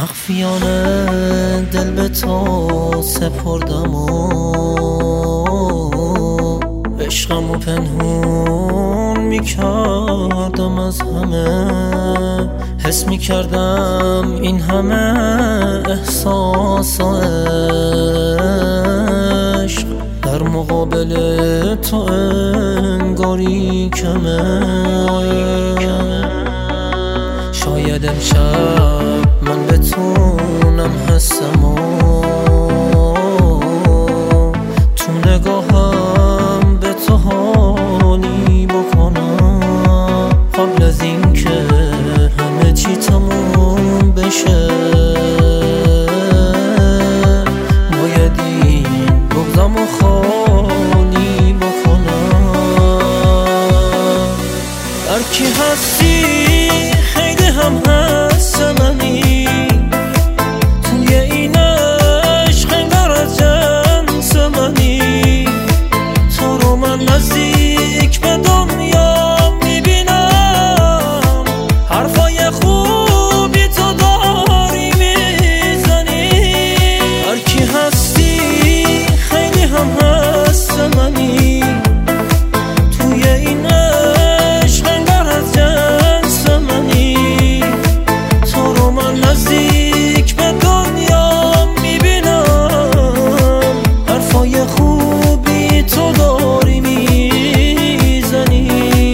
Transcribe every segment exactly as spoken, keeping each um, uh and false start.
مخفیانه دل به تو سپردم و عشقمو پنهون میکردم از همه. حس میکردم این همه احساس و عشق در مقابل تو انگاری کمه. شاید امشب من بتونم حسم و تو نگاهم به تو حالی بکنم قبل از این که همه چی تموم بشه. باید این بغضم و خالی بکنم. هر کی هستی خیلی هم هست منی توی این عشق انگار از جنس منی. تو رو من نزدیک به دنیا میبینم حرفای خوبی تو داری میزنی. هر کی هستی خیلی هم هست منی توی این عشق انگار از جنس منی. تو رو من نزدیک به دنیا میبینم حرفای خوبی تو داری میزنی.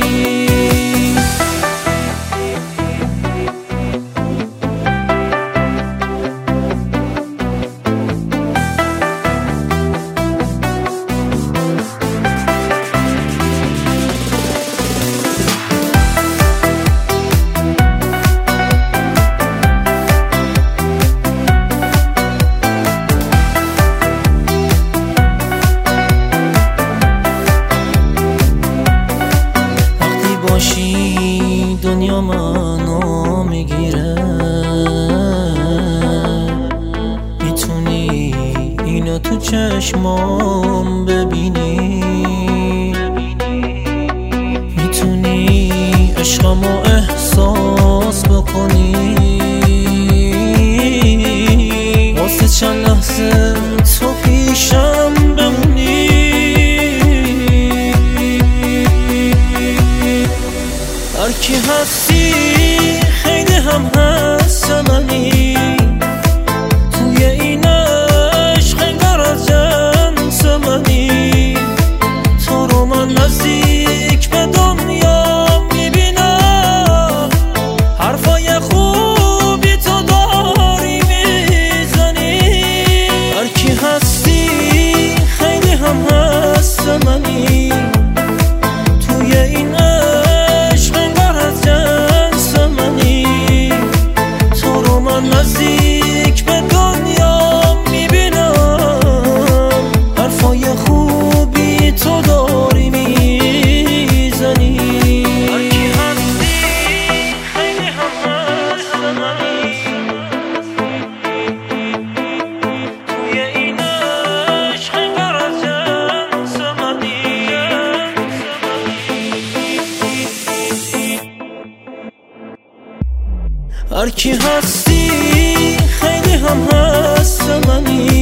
باشی دنیا منو میگیره. میتونی اینو تو چشمام ببینی. میتونی عشقمو احساس بکنی. واسه چند لحظه تو پیشم بمونی. هر کی هستی خیلی هم هست منی توی این عشق انگار از جنس منی. تو رو من نزدیک به دنیا میبینم حرفای خوبی تو داری میزنی. هر کی هستی خیلی هم هست منی توی این نزدیک به دنیا میبینم حرفای خوبی تو داری میزنی. هر کی هستی خیلی هم هست منی توی این عشق انگار از جنس منی. هر کی هستی خیلی هم هست منی